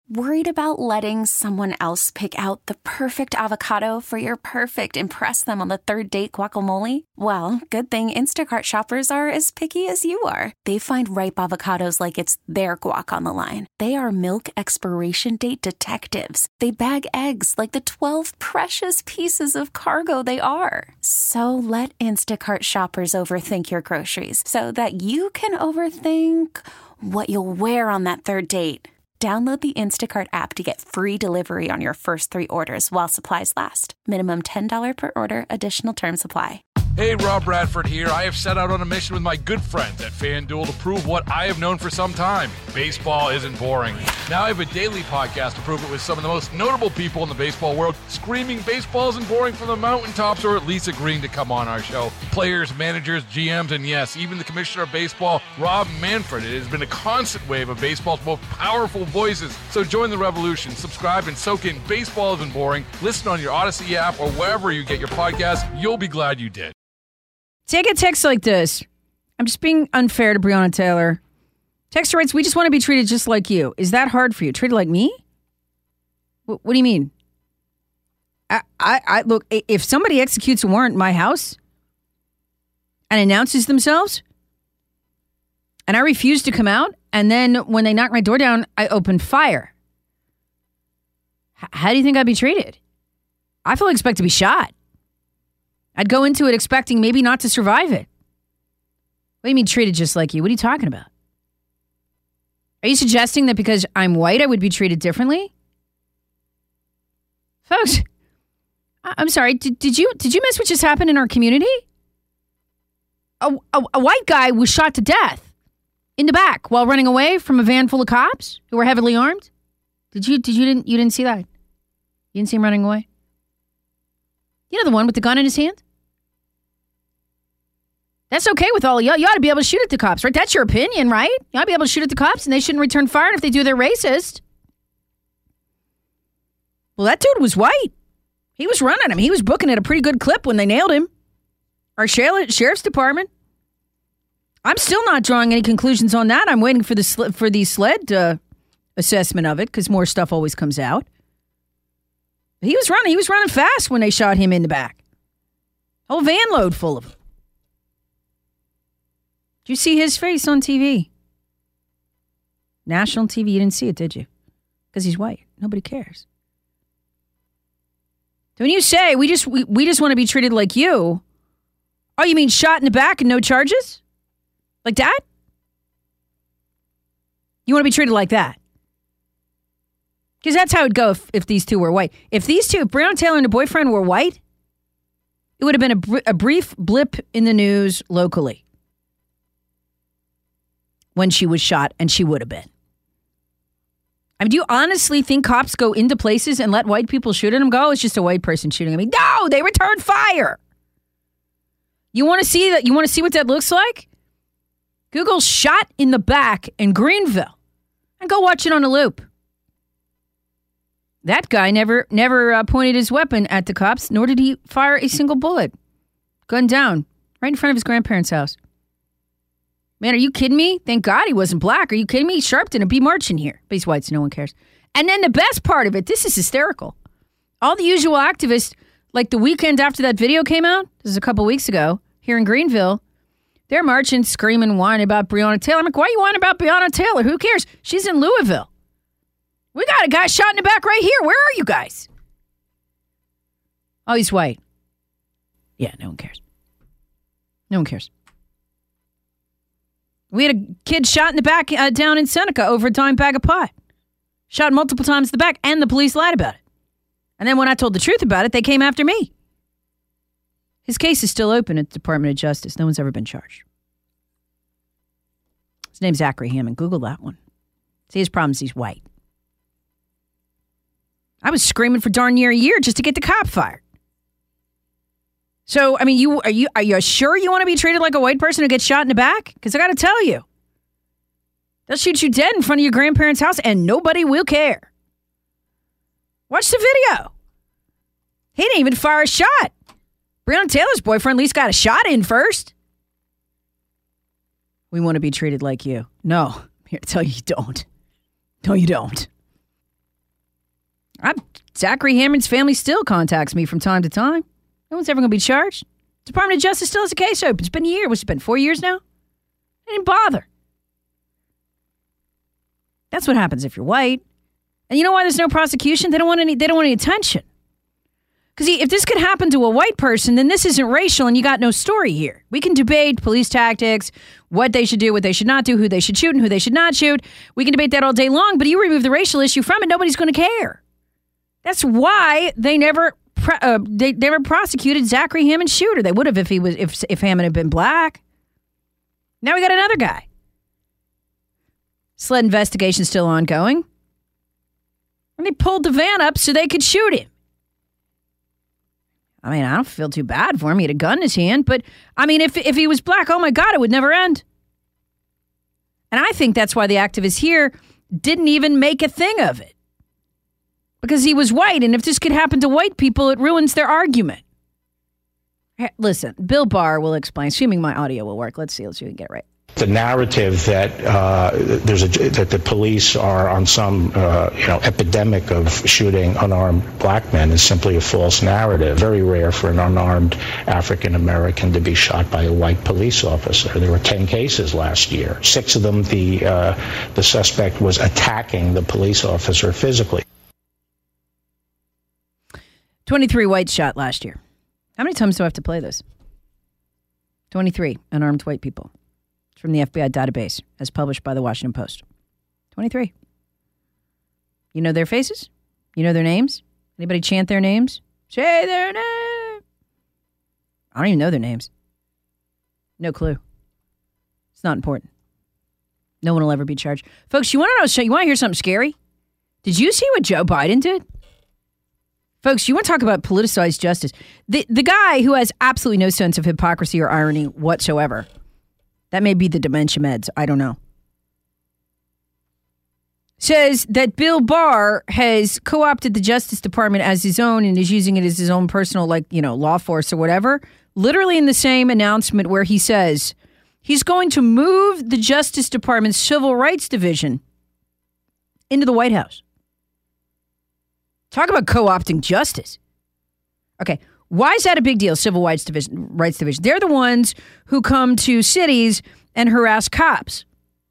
Worried about letting someone else pick out the perfect avocado for your perfect impress them on the third date guacamole? Well, good thing Instacart shoppers are as picky as you are. They find ripe avocados like it's their guac on the line. They are milk expiration date detectives. They bag eggs like the 12 precious pieces of cargo they are. So let Instacart shoppers overthink your groceries so that you can overthink what you'll wear on that third date. Download the Instacart app to get free delivery on your first 3 orders while supplies last. Minimum $10 per order. Additional terms apply. Hey, Rob Bradford here. I have set out on a mission with my good friends at FanDuel to prove what I have known for some time. Baseball isn't boring. Now I have a daily podcast to prove it with some of the most notable people in the baseball world, screaming baseball isn't boring from the mountaintops, or at least agreeing to come on our show. Players, managers, GMs, and yes, even the commissioner of baseball, Rob Manfred. It has been a constant wave of baseball's most powerful voices. So join the revolution. Subscribe and soak in Baseball Isn't Boring. Listen on your Odyssey app or wherever you get your podcasts. You'll be glad you did. Take a text like this. I'm just being unfair to Breonna Taylor. Texter writes, we just want to be treated just like you. Is that hard for you? Treated like me? What do you mean? I look, if somebody executes a warrant in my house and announces themselves and I refuse to come out, and then when they knock my door down, I open fire. How do you think I'd be treated? I fully expect to be shot. I'd go into it expecting maybe not to survive it. What do you mean treated just like you? What are you talking about? Are you suggesting that because I'm white, I would be treated differently? Folks, I'm sorry. Did you miss what just happened in our community? A white guy was shot to death in the back while running away from a van full of cops who were heavily armed. You didn't see that? You didn't see him running away? You know the one with the gun in his hand? That's okay with all of y'all. You ought to be able to shoot at the cops, right? That's your opinion, right? You ought to be able to shoot at the cops and they shouldn't return fire, and if they do, they're racist. Well, that dude was white. He was running him. He was booking at a pretty good clip when they nailed him. Our sheriff's department. I'm still not drawing any conclusions on that. I'm waiting for the SLED assessment of it because more stuff always comes out. He was running fast when they shot him in the back. Whole van load full of them. Did you see his face on TV? National TV, you didn't see it, did you? Because he's white. Nobody cares. So when you say we just want to be treated like you, oh, you mean shot in the back and no charges? Like that? You want to be treated like that? Because that's how it'd go if these two were white. If Breonna Taylor and her boyfriend were white, it would have been a brief blip in the news locally when she was shot, and she would have been. I mean, do you honestly think cops go into places and let white people shoot at them? Go, it's just a white person shooting at me. No, they return fire. You want to see that? You want to see what that looks like? Google shot in the back in Greenville and go watch it on a loop. That guy never pointed his weapon at the cops, nor did he fire a single bullet. Gun down, right in front of his grandparents' house. Man, are you kidding me? Thank God he wasn't black. Are you kidding me? Sharpton would be marching here. But he's white, so no one cares. And then the best part of it, this is hysterical. All the usual activists, like the weekend after that video came out, this is a couple weeks ago, here in Greenville, they're marching, screaming, whining about Breonna Taylor. I'm like, why are you whining about Breonna Taylor? Who cares? She's in Louisville. We got a guy shot in the back right here. Where are you guys? Oh, he's white. Yeah, no one cares. No one cares. We had a kid shot in the back down in Seneca over a dime bag of pot. Shot multiple times in the back, and the police lied about it. And then when I told the truth about it, they came after me. His case is still open at the Department of Justice. No one's ever been charged. His name's Zachary Hammond. Google that one. See, his problem is he's white. I was screaming for darn near a year just to get the cop fired. So, I mean, are you sure you want to be treated like a white person who gets shot in the back? Because I got to tell you, they'll shoot you dead in front of your grandparents' house and nobody will care. Watch the video. He didn't even fire a shot. Breonna Taylor's boyfriend at least got a shot in first. We want to be treated like you. No, I'm here to tell you don't. No, you don't. Zachary Hammond's family still contacts me from time to time. No one's ever going to be charged. Department of Justice still has a case open. It's been a year. What's it been, 4 years now? They didn't bother. That's what happens if you're white. And you know why there's no prosecution? They don't want any attention. Because if this could happen to a white person, then this isn't racial and you got no story here. We can debate police tactics, what they should do, what they should not do, who they should shoot and who they should not shoot. We can debate that all day long, but you remove the racial issue from it, nobody's going to care. That's why they never prosecuted Zachary Hammond's shooter. They would have if Hammond had been black. Now we got another guy. SLED investigation still ongoing. And they pulled the van up so they could shoot him. I mean, I don't feel too bad for him. He had a gun in his hand. But, I mean, if he was black, oh, my God, it would never end. And I think that's why the activists here didn't even make a thing of it. Because he was white, and if this could happen to white people, it ruins their argument. Hey, listen, Bill Barr will explain, assuming my audio will work. Let's see if we can get it right. The narrative that that the police are on some epidemic of shooting unarmed black men is simply a false narrative. Very rare for an unarmed African American to be shot by a white police officer. There were 10 cases last year. 6 of them, the suspect was attacking the police officer physically. 23 whites shot last year. How many times do I have to play this? 23 unarmed white people. From the FBI database, as published by the Washington Post. 23. You know their faces? You know their names? Anybody chant their names? Say their name. I don't even know their names. No clue. It's not important. No one will ever be charged. Folks, you want to hear something scary? Did you see what Joe Biden did? Folks, you want to talk about politicized justice? The guy who has absolutely no sense of hypocrisy or irony whatsoever. That may be the dementia meds. I don't know. Says that Bill Barr has co-opted the Justice Department as his own and is using it as his own personal, law force or whatever. Literally in the same announcement where he says he's going to move the Justice Department's Civil Rights Division into the White House. Talk about co-opting justice. Okay. Why is that a big deal, Civil Rights Division? They're the ones who come to cities and harass cops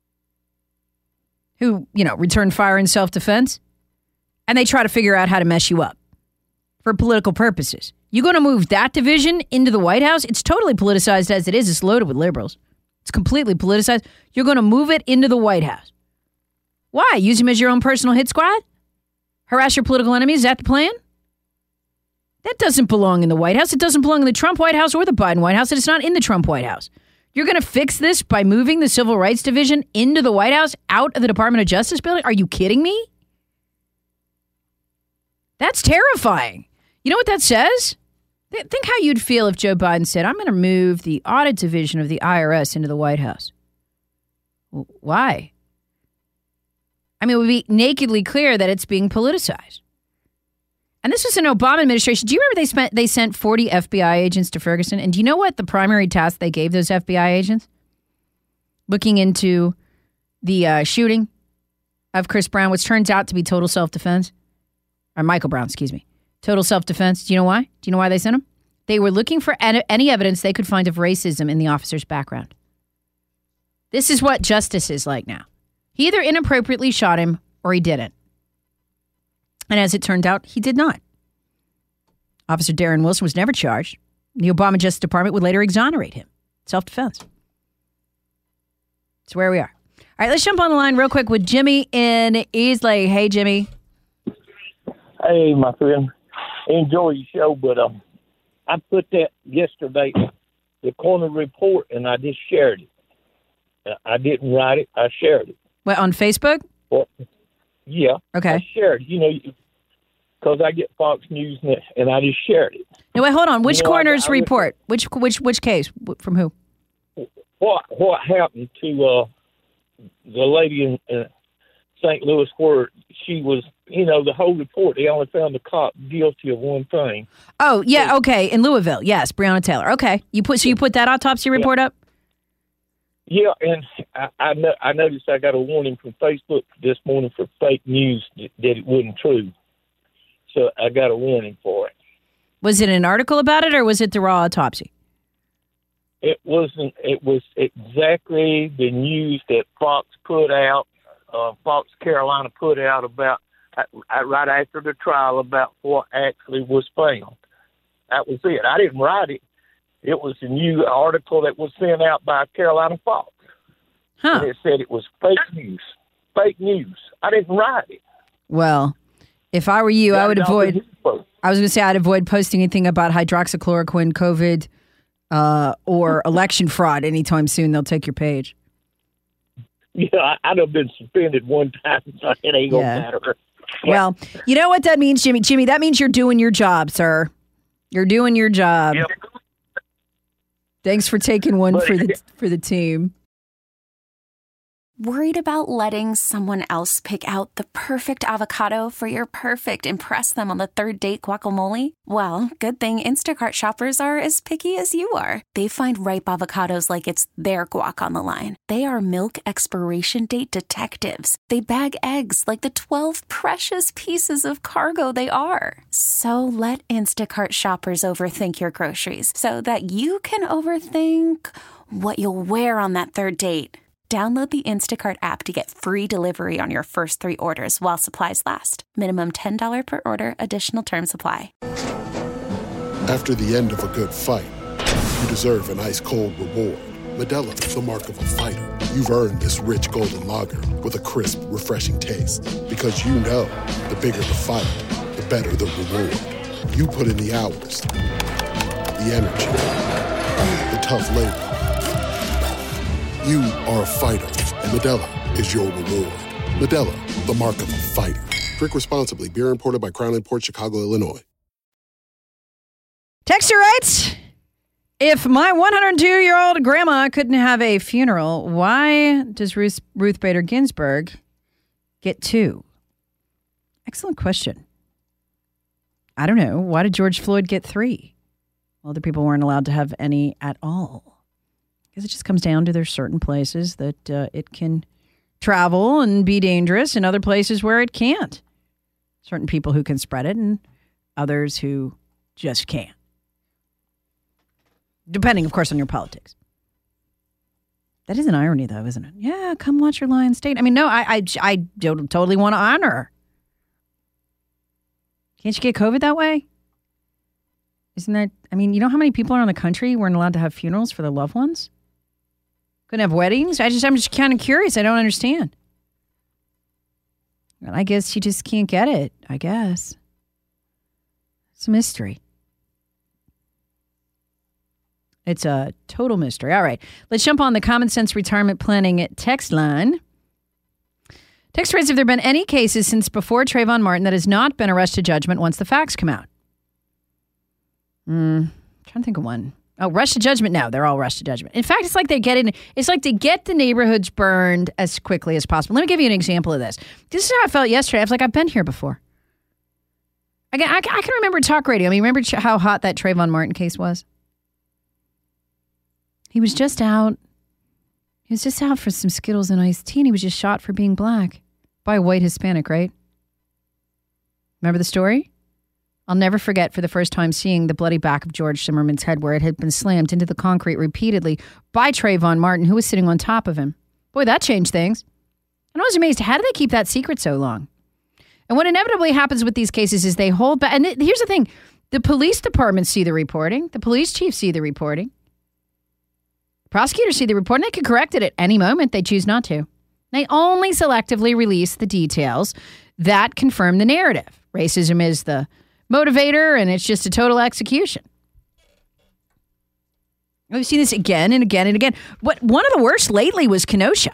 who, return fire in self-defense. And they try to figure out how to mess you up for political purposes. You're going to move that division into the White House? It's totally politicized as it is. It's loaded with liberals. It's completely politicized. You're going to move it into the White House. Why? Use them as your own personal hit squad? Harass your political enemies? Is that the plan? That doesn't belong in the White House. It doesn't belong in the Trump White House or the Biden White House. And it's not in the Trump White House. You're going to fix this by moving the Civil Rights Division into the White House, out of the Department of Justice building? Are you kidding me? That's terrifying. You know what that says? Think how you'd feel if Joe Biden said, I'm going to move the audit division of the IRS into the White House. Why? I mean, it would be nakedly clear that it's being politicized. And this was an Obama administration. Do you remember they sent 40 FBI agents to Ferguson? And do you know what the primary task they gave those FBI agents? Looking into the shooting of Chris Brown, which turns out to be total self-defense. Or Michael Brown, excuse me. Total self-defense. Do you know why? Do you know why they sent him? They were looking for any evidence they could find of racism in the officer's background. This is what justice is like now. He either inappropriately shot him or he didn't. And as it turned out, he did not. Officer Darren Wilson was never charged. The Obama Justice Department would later exonerate him. Self-defense. That's where we are. All right, let's jump on the line real quick with Jimmy in Easley. Hey, Jimmy. Hey, my friend. Enjoy your show, but I put that yesterday, the corner report, and I just shared it. I didn't write it. I shared it. What, on Facebook? Well, yeah. Okay. I shared it, because I get Fox News, and I just shared it. No, wait, hold on. Which coroner's report? Which case? From who? What happened to the lady in St. Louis where she was, the whole report, they only found the cop guilty of one thing. Oh, yeah, okay. In Louisville, yes, Breonna Taylor. Okay. You put that autopsy report up? Yeah, and I noticed I got a warning from Facebook this morning for fake news that it wasn't true. So I got a warning for it. Was it an article about it, or was it the raw autopsy? It wasn't. It was exactly the news that Fox put out. Fox Carolina put out about right after the trial about what actually was found. That was it. I didn't write it. It was a new article that was sent out by Carolina Fox. Huh. And it said it was fake news. Fake news. I didn't write it. Well, if I were you, I would avoid. I was going to say I'd avoid posting anything about hydroxychloroquine, COVID, or election fraud anytime soon. They'll take your page. Yeah, I'd have been suspended one time, so it ain't going to matter. Yeah. Well, you know what that means, Jimmy? Jimmy, that means you're doing your job, sir. You're doing your job. Yep. Thanks for taking one for the team. Worried about letting someone else pick out the perfect avocado for your perfect impress them on the third date guacamole? Well, good thing Instacart shoppers are as picky as you are. They find ripe avocados like it's their guac on the line. They are milk expiration date detectives. They bag eggs like the 12 precious pieces of cargo they are. So let Instacart shoppers overthink your groceries so that you can overthink what you'll wear on that third date. Download the Instacart app to get free delivery on your first 3 orders while supplies last. Minimum $10 per order. Additional terms apply. After the end of a good fight, you deserve an ice-cold reward. Modelo is the mark of a fighter. You've earned this rich golden lager with a crisp, refreshing taste. Because you know, the bigger the fight, the better the reward. You put in the hours, the energy, the tough labor. You are a fighter, and Modelo is your reward. Modelo, the mark of a fighter. Drink responsibly. Beer imported by Crown Imports, Chicago, Illinois. Texter writes, if my 102-year-old grandma couldn't have a funeral, why does Ruth Bader Ginsburg get 2? Excellent question. I don't know. Why did George Floyd get 3? Well, other people weren't allowed to have any at all. Because it just comes down to there's certain places that it can travel and be dangerous and other places where it can't. Certain people who can spread it and others who just can't. Depending, of course, on your politics. That is an irony, though, isn't it? Yeah, come watch your Lion State. I mean, no, I totally want to honor her. Can't you get COVID that way? Isn't that, I mean, you know how many people around the country weren't allowed to have funerals for their loved ones? Couldn't have weddings? I'm just kind of curious. I don't understand. Well, I guess you just can't get it, I guess. It's a mystery. It's a total mystery. All right. Let's jump on the Common Sense Retirement Planning text line. Text writes, have there been any cases since before Trayvon Martin that has not been arrested judgment once the facts come out? Trying to think of one. Oh, rush to judgment now. They're all rush to judgment. In fact, it's like they get the neighborhoods burned as quickly as possible. Let me give you an example of this. This is how I felt yesterday. I was like, I've been here before. I can remember talk radio. I mean, remember how hot that Trayvon Martin case was? He was just out. He was just out for some Skittles and iced tea, and he was just shot for being black by a white Hispanic, right? Remember the story? I'll never forget for the first time seeing the bloody back of George Zimmerman's head where it had been slammed into the concrete repeatedly by Trayvon Martin, who was sitting on top of him. Boy, that changed things. And I was amazed. How do they keep that secret so long? And what inevitably happens with these cases is they hold back. And here's the thing. The police departments see the reporting. The police chiefs see the reporting. Prosecutors see the reporting. They could correct it at any moment. They choose not to. They only selectively release the details that confirm the narrative. Racism is the motivator, and it's just a total execution. We've seen this again and again and again. But one of the worst lately was Kenosha.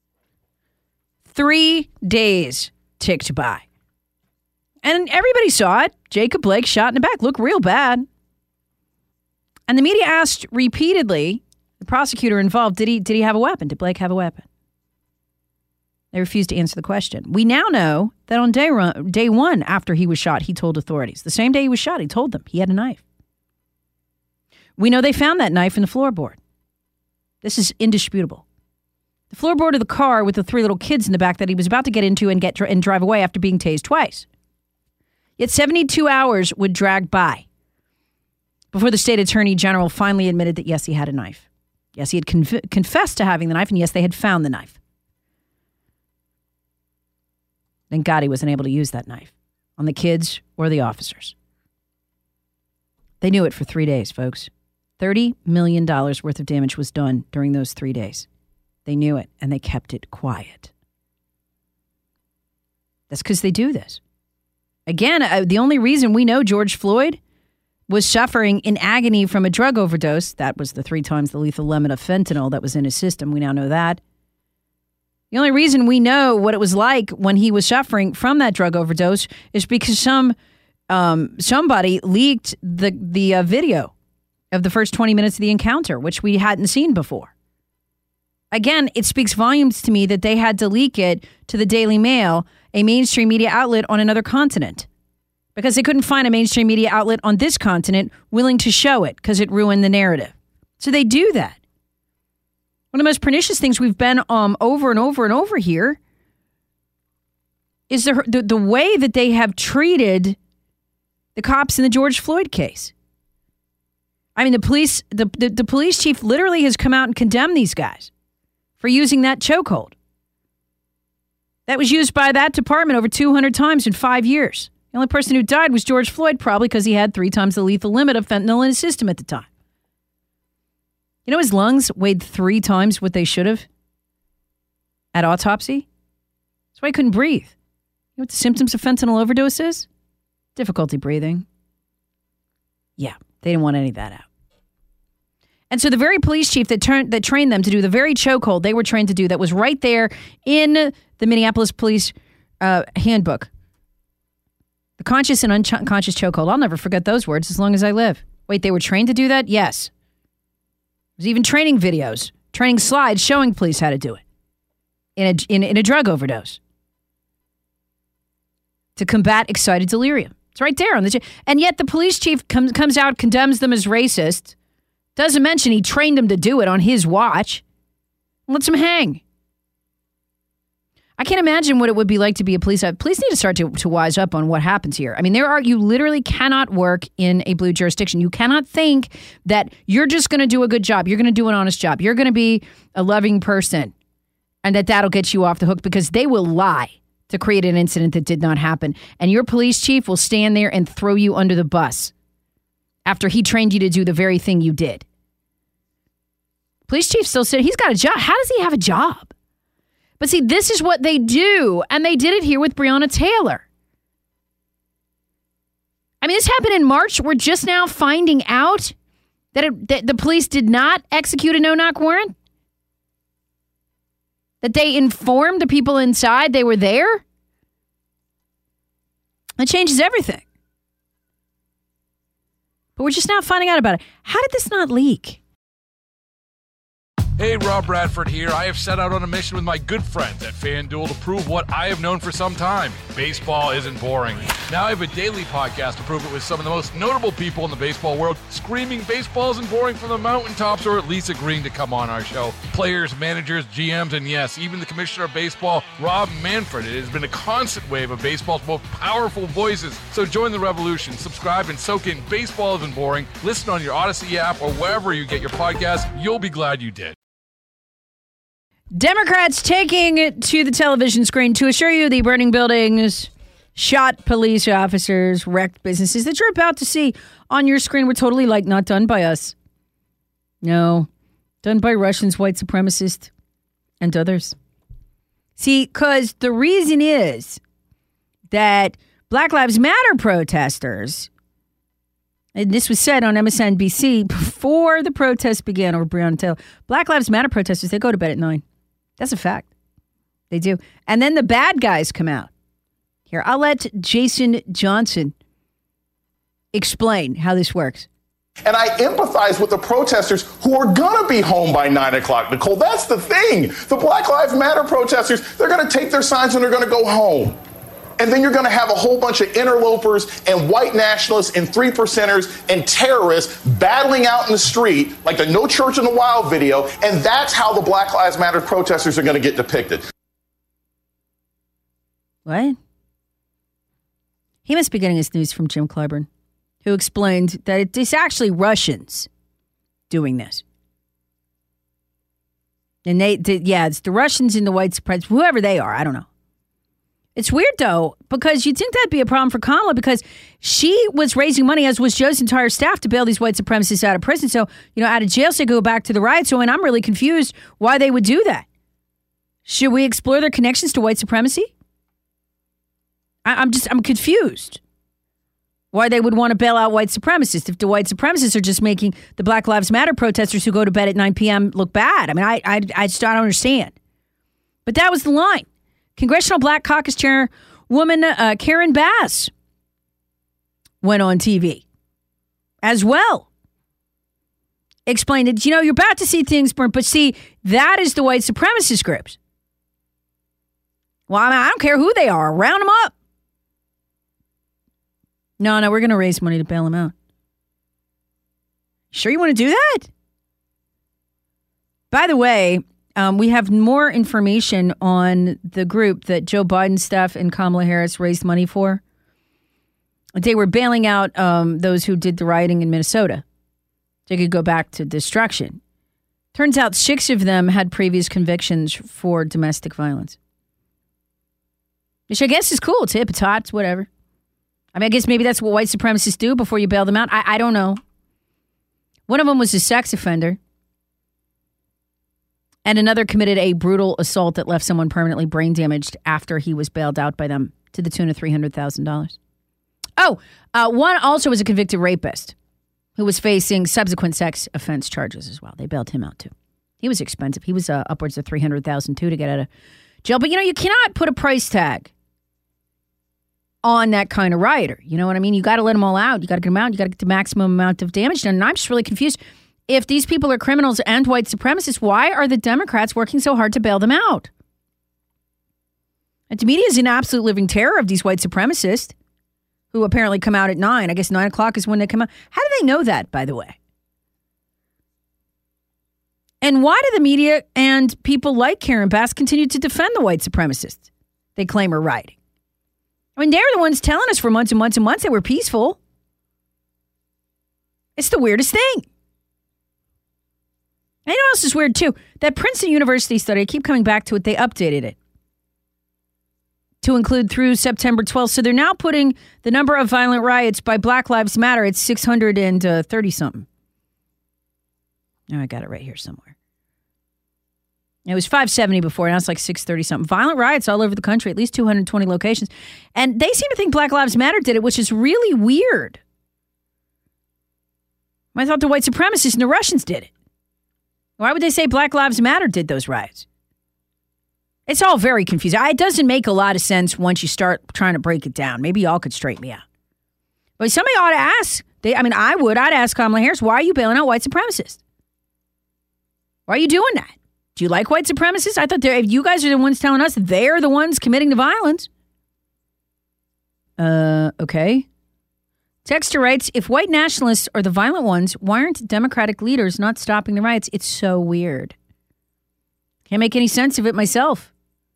3 days ticked by. And everybody saw it. Jacob Blake shot in the back. Looked real bad. And the media asked repeatedly, the prosecutor involved, did he have a weapon? Did Blake have a weapon? They refused to answer the question. We now know that on day one after he was shot, he told authorities. The same day he was shot, he told them he had a knife. We know they found that knife in the floorboard. This is indisputable. The floorboard of the car with the 3 little kids in the back that he was about to get into and drive away after being tased twice. Yet 72 hours would drag by before the state attorney general finally admitted that, yes, he had a knife. Yes, he had confessed to having the knife, and yes, they had found the knife. Thank God he wasn't able to use that knife on the kids or the officers. They knew it for 3 days, folks. $30 million worth of damage was done during those 3 days. They knew it, and they kept it quiet. That's because they do this. Again, the only reason we know George Floyd was suffering in agony from a drug overdose, that was the 3 times the lethal limit of fentanyl that was in his system. We now know that. The only reason we know what it was like when he was suffering from that drug overdose is because somebody leaked the video of the first 20 minutes of the encounter, which we hadn't seen before. Again, it speaks volumes to me that they had to leak it to the Daily Mail, a mainstream media outlet on another continent, because they couldn't find a mainstream media outlet on this continent willing to show it because it ruined the narrative. So they do that. One of the most pernicious things we've been over and over and over here is the way that they have treated the cops in the George Floyd case. I mean, the police chief literally has come out and condemned these guys for using that chokehold. That was used by that department over 200 times in 5 years. The only person who died was George Floyd, probably because he had 3 times the lethal limit of fentanyl in his system at the time. You know, his lungs weighed 3 times what they should have at autopsy. That's why he couldn't breathe. You know what the symptoms of fentanyl overdose is? Difficulty breathing. Yeah, they didn't want any of that out. And so the very police chief that trained them to do the very chokehold they were trained to do, that was right there in the Minneapolis police handbook. The conscious and unconscious chokehold. I'll never forget those words as long as I live. Wait, they were trained to do that? Yes. There's even training videos, training slides showing police how to do it in a drug overdose to combat excited delirium. It's right there on the and yet the police chief comes out, condemns them as racist. Doesn't mention he trained them to do it on his watch. Lets them hang. I can't imagine what it would be like to be a police officer. Police need to start to wise up on what happens here. I mean, you literally cannot work in a blue jurisdiction. You cannot think that you're just going to do a good job. You're going to do an honest job. You're going to be a loving person and that'll get you off the hook, because they will lie to create an incident that did not happen. And your police chief will stand there and throw you under the bus after he trained you to do the very thing you did. Police chief still said he's got a job. How does he have a job? But see, this is what they do, and they did it here with Breonna Taylor. I mean, this happened in March. We're just now finding out that the police did not execute a no-knock warrant? That they informed the people inside they were there? That changes everything. But we're just now finding out about it. How did this not leak? Hey, Rob Bradford here. I have set out on a mission with my good friends at FanDuel to prove what I have known for some time. Baseball isn't boring. Now I have a daily podcast to prove it with some of the most notable people in the baseball world, screaming baseball isn't boring from the mountaintops, or at least agreeing to come on our show. Players, managers, GMs, and yes, even the commissioner of baseball, Rob Manfred. It has been a constant wave of baseball's most powerful voices. So join the revolution. Subscribe and soak in Baseball Isn't Boring. Listen on your Odyssey app or wherever you get your podcasts. You'll be glad you did. Democrats taking it to the television screen to assure you the burning buildings, shot police officers, wrecked businesses that you're about to see on your screen were totally not done by us. No, done by Russians, white supremacists, and others. See, because the reason is that Black Lives Matter protesters, and this was said on MSNBC before the protests began over Breonna Taylor, Black Lives Matter protesters, they go to bed at 9. That's a fact. They do. And then the bad guys come out. Here, I'll let Jason Johnson explain how this works. And I empathize with the protesters who are going to be home by 9 o'clock, Nicole. That's the thing. The Black Lives Matter protesters, they're going to take their signs and they're going to go home. And then you're going to have a whole bunch of interlopers and white nationalists and 3%ers and terrorists battling out in the street like the No Church in the Wild video. And that's how the Black Lives Matter protesters are going to get depicted. What? He must be getting his news from Jim Clyburn, who explained that it's actually Russians doing this. And it's the Russians and the white supremacists, whoever they are, I don't know. It's weird, though, because you'd think that'd be a problem for Kamala because she was raising money, as was Joe's entire staff, to bail these white supremacists out of prison. So, out of jail, so they go back to the riot. So, and I'm really confused why they would do that. Should we explore their connections to white supremacy? I'm confused why they would want to bail out white supremacists if the white supremacists are just making the Black Lives Matter protesters who go to bed at 9 p.m. look bad. I mean, I just don't understand. But that was the line. Congressional Black Caucus Chairwoman Karen Bass went on TV as well. Explained that, you're about to see things burn, but see, that is the white supremacist groups. Well, I don't care who they are. Round them up. No, we're going to raise money to bail them out. Sure you want to do that? By the way, we have more information on the group that Joe Biden staff and Kamala Harris raised money for. They were bailing out those who did the rioting in Minnesota. They could go back to destruction. Turns out 6 of them had previous convictions for domestic violence. Which I guess is cool. It's hip, it's hot, it's whatever. I mean, I guess maybe that's what white supremacists do before you bail them out. I don't know. One of them was a sex offender. And another committed a brutal assault that left someone permanently brain damaged after he was bailed out by them to the tune of $300,000. One also was a convicted rapist who was facing subsequent sex offense charges as well. They bailed him out too. He was expensive. He was upwards of $300,000 too to get out of jail. But, you cannot put a price tag on that kind of rioter. You know what I mean? You got to let them all out. You got to get them out. You got to get the maximum amount of damage done. And I'm just really confused. If these people are criminals and white supremacists, why are the Democrats working so hard to bail them out? And the media is in absolute living terror of these white supremacists who apparently come out at 9. I guess 9 o'clock is when they come out. How do they know that, by the way? And why do the media and people like Karen Bass continue to defend the white supremacists they claim are rioting? I mean, they're the ones telling us for months and months and months they were peaceful. It's the weirdest thing. And you know what else is weird, too? That Princeton University study, I keep coming back to it, they updated it to include through September 12th. So they're now putting the number of violent riots by Black Lives Matter at 630-something. Oh, I got it right here somewhere. It was 570 before, now it's like 630-something. Violent riots all over the country, at least 220 locations. And they seem to think Black Lives Matter did it, which is really weird. I thought the white supremacists and the Russians did it. Why would they say Black Lives Matter did those riots? It's all very confusing. It doesn't make a lot of sense once you start trying to break it down. Maybe y'all could straighten me out. But somebody ought to ask. I'd ask Kamala Harris, why are you bailing out white supremacists? Why are you doing that? Do you like white supremacists? I thought if you guys are the ones telling us they're the ones committing the violence. Okay. Texter writes, if white nationalists are the violent ones, why aren't Democratic leaders not stopping the riots? It's so weird. Can't make any sense of it myself.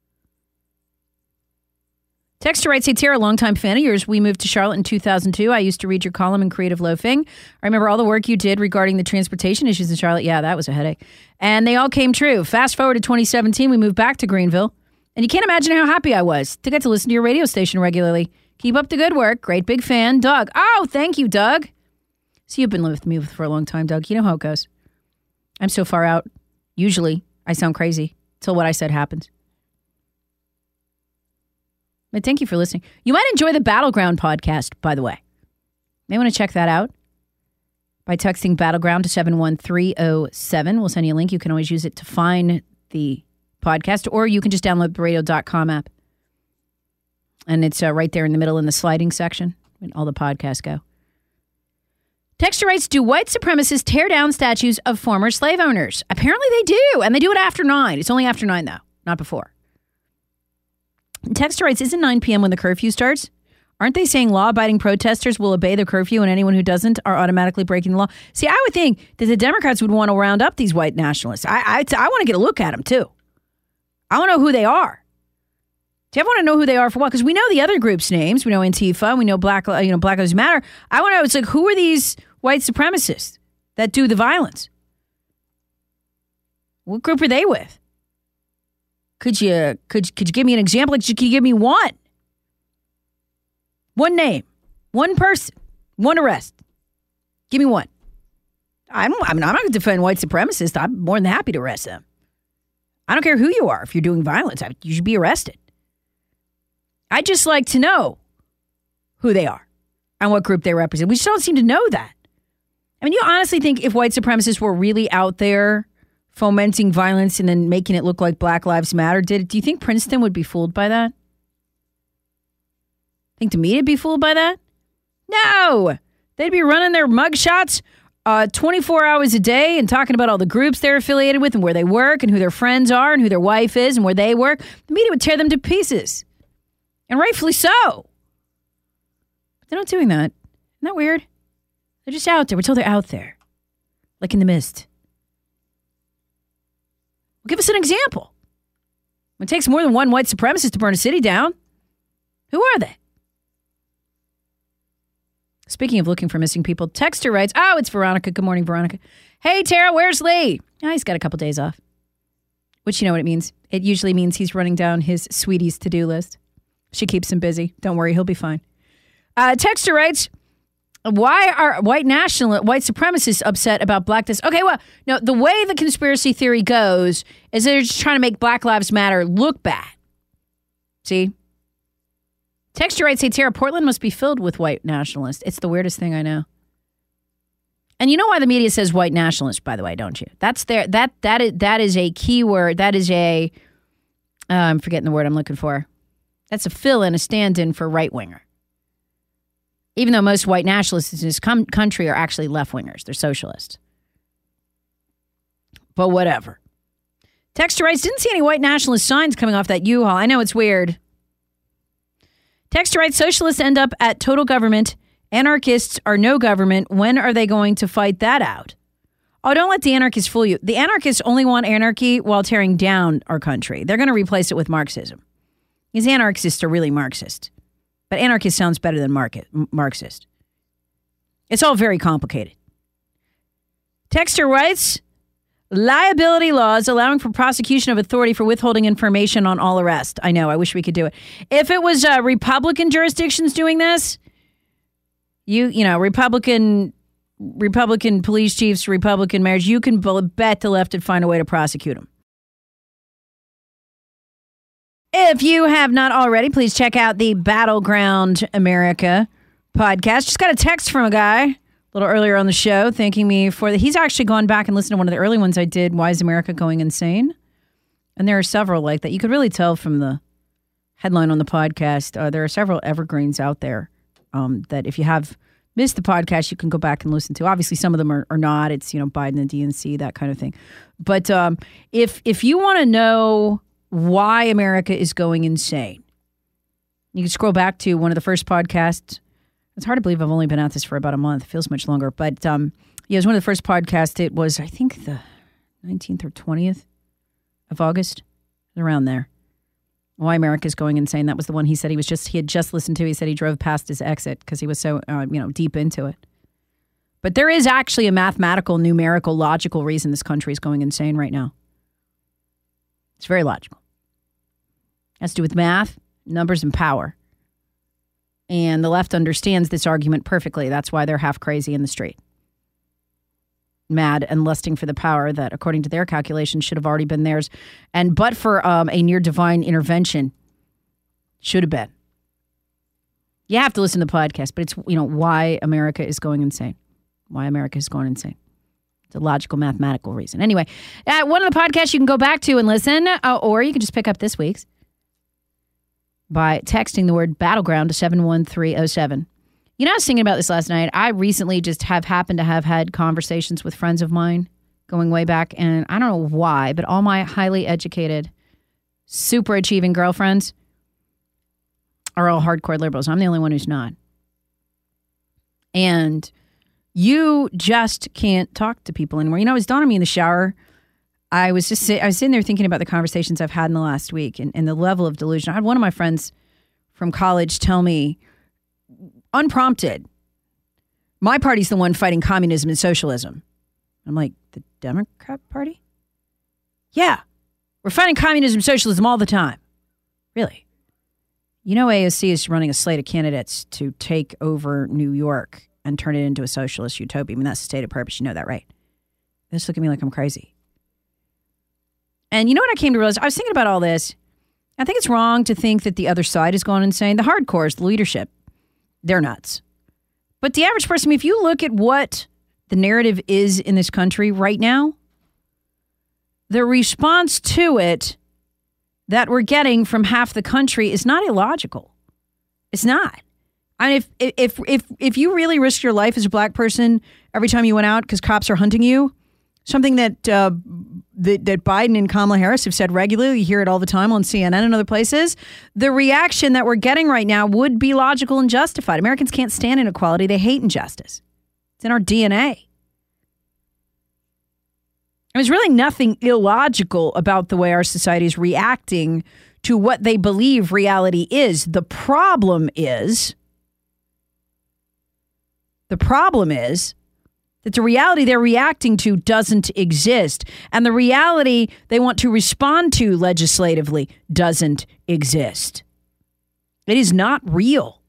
Texter writes, hey, Tara, longtime fan of yours. We moved to Charlotte in 2002. I used to read your column in Creative Loafing. I remember all the work you did regarding the transportation issues in Charlotte. Yeah, that was a headache. And they all came true. Fast forward to 2017, we moved back to Greenville. And you can't imagine how happy I was to get to listen to your radio station regularly. Keep up the good work. Great big fan, Doug. Oh, thank you, Doug. So you've been with me for a long time, Doug. You know how it goes. I'm so far out. Usually, I sound crazy till what I said happens. But thank you for listening. You might enjoy the Battleground podcast, by the way. You may want to check that out by texting Battleground to 71307. We'll send you a link. You can always use it to find the podcast, or you can just download the radio.com app. And it's right there in the middle in the sliding section when all the podcasts go. Texter writes, do white supremacists tear down statues of former slave owners? Apparently they do, and they do it after 9. It's only after 9, though, not before. Texter writes, isn't 9 p.m. when the curfew starts? Aren't they saying law-abiding protesters will obey the curfew and anyone who doesn't are automatically breaking the law? See, I would think that the Democrats would want to round up these white nationalists. I want to get a look at them, too. I want to know who they are. Do you ever want to know who they are for what? Because we know the other groups' names. We know Antifa. We know Black Lives Matter. I want to know, it's like, who are these white supremacists that do the violence? What group are they with? Could you give me an example? Could you give me one? One name, one person, one arrest. Give me one. I'm not going to defend white supremacists. I'm more than happy to arrest them. I don't care who you are. If you're doing violence, you should be arrested. I'd just like to know who they are and what group they represent. We just don't seem to know that. I mean, you honestly think if white supremacists were really out there fomenting violence and then making it look like Black Lives Matter did, do you think Princeton would be fooled by that? Think the media would be fooled by that? No. They'd be running their mugshots 24 hours a day and talking about all the groups they're affiliated with and where they work and who their friends are and who their wife is and where they work. The media would tear them to pieces. And rightfully so. But they're not doing that. Isn't that weird? They're just out there. We're told they're out there. Like in the mist. Well, give us an example. It takes more than one white supremacist to burn a city down. Who are they? Speaking of looking for missing people, Texter writes, oh, it's Veronica. Good morning, Veronica. Hey, Tara, where's Lee? Oh, he's got a couple days off. Which you know what it means. It usually means he's running down his sweetie's to-do list. She keeps him busy. Don't worry, he'll be fine. Texter writes, why are white supremacists upset about black this? Okay, well, no, the way the conspiracy theory goes is they're just trying to make Black Lives Matter look bad. See? Texture writes, hey, Tara, Portland must be filled with white nationalists. It's the weirdest thing I know. And you know why the media says white nationalist, by the way, don't you? That's their that is a keyword. That is a I'm forgetting the word I'm looking for. That's a fill-in, a stand-in for right-winger. Even though most white nationalists in this country are actually left-wingers. They're socialists. But whatever. Texter writes, didn't see any white nationalist signs coming off that U-Haul. I know, it's weird. Texter writes, socialists end up at total government. Anarchists are no government. When are they going to fight that out? Oh, don't let the anarchists fool you. The anarchists only want anarchy while tearing down our country. They're going to replace it with Marxism. These anarchists are really Marxist. But anarchist sounds better than Marxist. It's all very complicated. Texter writes, liability laws allowing for prosecution of authority for withholding information on all arrest. I know, I wish we could do it. If it was Republican jurisdictions doing this, you know, Republican police chiefs, Republican mayors, you can bet the left would find a way to prosecute them. If you have not already, please check out the Battleground America podcast. Just got a text from a guy a little earlier on the show thanking me for that. He's actually gone back and listened to one of the early ones I did, Why is America Going Insane? And there are several like that. You could really tell from the headline on the podcast. There are several evergreens out there that if you have missed the podcast, you can go back and listen to. Obviously, some of them are not. It's, you know, Biden and DNC, that kind of thing. But if you want to know why America is going insane, you can scroll back to one of the first podcasts. It's hard to believe I've only been at this for about a month. It feels much longer. But yeah, it was one of the first podcasts. It was, I think, the 19th or 20th of August, around there. Why America is Going Insane. That was the one he said he had just listened to. He said he drove past his exit because he was so deep into it. But there is actually a mathematical, numerical, logical reason this country is going insane right now. It's very logical. It has to do with math, numbers, and power. And the left understands this argument perfectly. That's why they're half crazy in the street. Mad and lusting for the power that, according to their calculations, should have already been theirs. But for a near divine intervention, should have been. You have to listen to the podcast, but it's, why America is going insane. Why America is going insane. It's a logical, mathematical reason. Anyway, one of the podcasts you can go back to and listen, or you can just pick up this week's by texting the word Battleground to 71307. You know, I was thinking about this last night. I recently just have happened to have had conversations with friends of mine going way back, and I don't know why, but all my highly educated, super achieving girlfriends are all hardcore liberals. I'm the only one who's not. And you just can't talk to people anymore. You know, it was dawning on me in the shower I was sitting there thinking about the conversations I've had in the last week and the level of delusion. I had one of my friends from college tell me, unprompted, my party's the one fighting communism and socialism. I'm like, the Democrat Party? Yeah, we're fighting communism and socialism all the time. Really? You know, AOC is running a slate of candidates to take over New York and turn it into a socialist utopia. I mean, that's the stated purpose. You know that, right? They just look at me like I'm crazy. And you know what I came to realize? I was thinking about all this. I think it's wrong to think that the other side is going insane. The hardcores, the leadership, they're nuts. But the average person, I mean, if you look at what the narrative is in this country right now, the response to it that we're getting from half the country is not illogical. It's not. I mean, if you really risk your life as a black person every time you went out because cops are hunting you, something that that Biden and Kamala Harris have said regularly, you hear it all the time on CNN and other places, the reaction that we're getting right now would be logical and justified. Americans can't stand inequality. They hate injustice. It's in our DNA. There's really nothing illogical about the way our society is reacting to what they believe reality is. The problem is that the reality they're reacting to doesn't exist. And the reality they want to respond to legislatively doesn't exist. It is not real.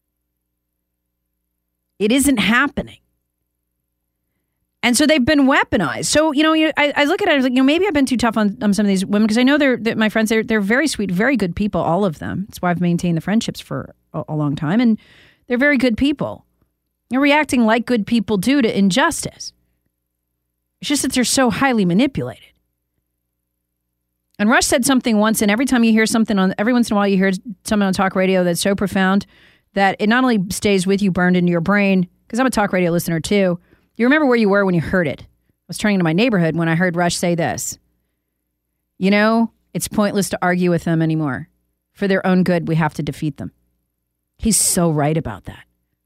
It isn't happening. And so they've been weaponized. So, I look at it, I was like, maybe I've been too tough on some of these women because I know they're my friends, they're very sweet, very good people, all of them. That's why I've maintained the friendships for a long time. And they're very good people. They're reacting like good people do to injustice. It's just that they're so highly manipulated. And Rush said something once, and every time you hear something every once in a while you hear something on talk radio that's so profound that it not only stays with you, burned into your brain, because I'm a talk radio listener too, you remember where you were when you heard it. I was turning to my neighborhood when I heard Rush say this. It's pointless to argue with them anymore. For their own good, we have to defeat them. He's so right about that.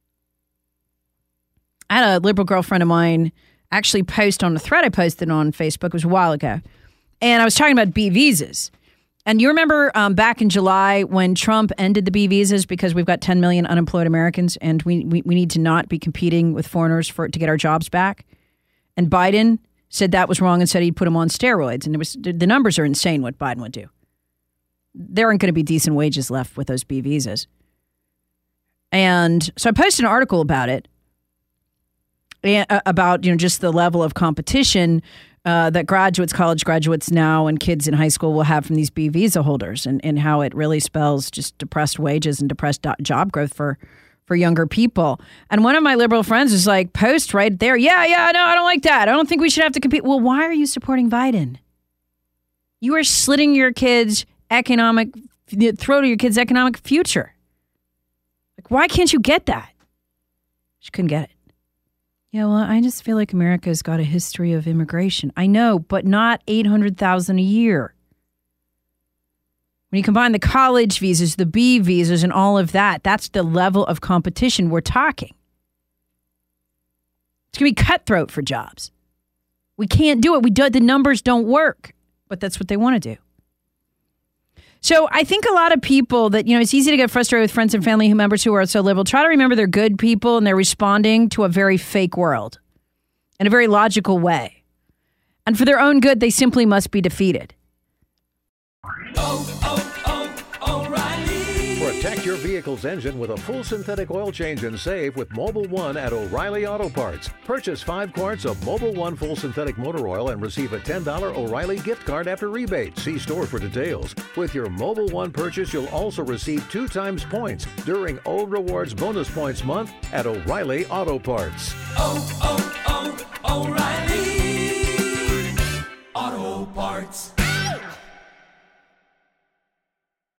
I had a liberal girlfriend of mine actually post on a thread I posted on Facebook. It was a while ago. And I was talking about B visas. And you remember back in July when Trump ended the B visas because we've got 10 million unemployed Americans and we need to not be competing with foreigners to get our jobs back. And Biden said that was wrong and said he'd put them on steroids. And the numbers are insane what Biden would do. There aren't going to be decent wages left with those B visas. And so I posted an article about it. About just the level of competition that college graduates now and kids in high school will have from these B visa holders and how it really spells just depressed wages and depressed job growth for younger people. And one of my liberal friends was like, post right there. Yeah, no, I don't like that. I don't think we should have to compete. Well, why are you supporting Biden? You are slitting your kids' economic future. Like, why can't you get that? She couldn't get it. Yeah, well, I just feel like America's got a history of immigration. I know, but not 800,000 a year. When you combine the college visas, the B visas, and all of that, that's the level of competition we're talking. It's going to be cutthroat for jobs. We can't do it. The numbers don't work, but that's what they want to do. So I think a lot of people that, it's easy to get frustrated with friends and family members who are so liberal. Try to remember they're good people and they're responding to a very fake world in a very logical way. And for their own good, they simply must be defeated. O'Reilly. Protect your vehicle's engine with a full synthetic oil change and save with Mobil 1 at O'Reilly Auto Parts. Purchase 5 quarts of Mobil 1 full synthetic motor oil and receive a $10 O'Reilly gift card after rebate. See store for details. With your Mobil 1 purchase, you'll also receive 2 times points during O Rewards Bonus Points Month at O'Reilly Auto Parts. O'Reilly.